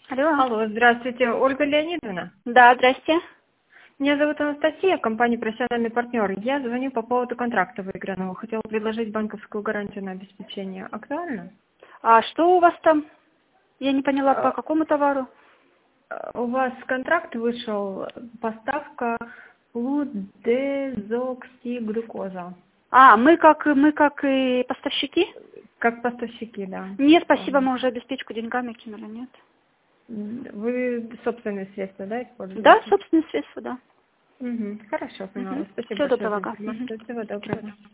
Алло. Алло, здравствуйте, Ольга Леонидовна. Да, здрасте. Меня зовут Анастасия, компания «Профессиональный партнер». Я звоню по поводу контракта выигранного. Хотела предложить банковскую гарантию на обеспечение. Актуально? А что у вас там? Я не поняла, по А, какому товару? У вас контракт вышел, поставка флудезоксиглюкоза. А, мы как и поставщики? Как поставщики, да. Нет, спасибо, мы уже обеспечку деньгами кинули, нет. Вы собственные средства, да, используете? Да, собственные средства, да. Хорошо, поняла. Спасибо Всего большое доброго, за ага. информацию. Всего доброго.